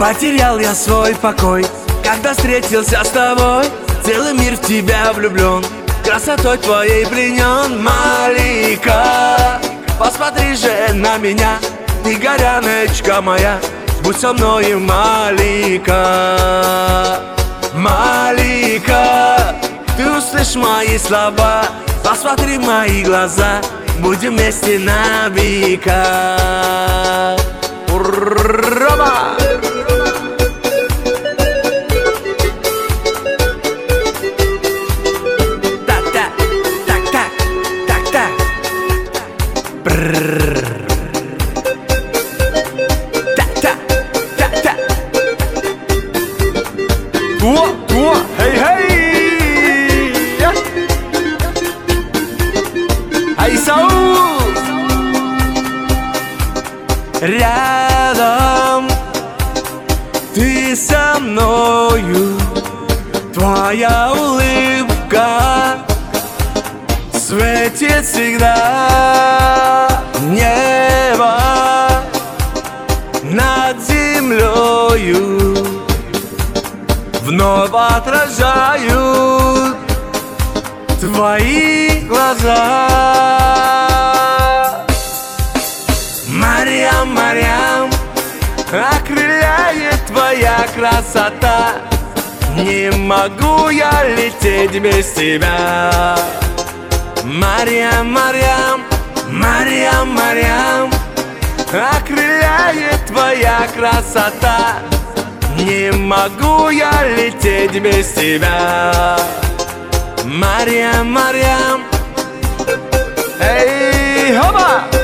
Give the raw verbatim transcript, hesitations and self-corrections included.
Потерял я свой покой, когда встретился с тобой. Целый мир в тебя влюблен, красотой твоей пленен. Малика, посмотри же на меня, ты горяночка моя, будь со мною, Малика. Малика, ты услышь мои слова, посмотри в мои глаза, будем вместе на века. Ура! Так-так, так-так, так-так. Так-так, так-так. О, о, хей-хей! Ай, Саул! Рядом ты со мною, твоя улыбка светит всегда. Небо над землею вновь отражают твои глаза. Марьям, Марьям, окрыляет твоя красота. Не могу я лететь без тебя. Марьям, Марьям, Марьям, Марьям, окрыляет твоя красота. Не могу я лететь без тебя. Марьям, Марьям, эй, хоба!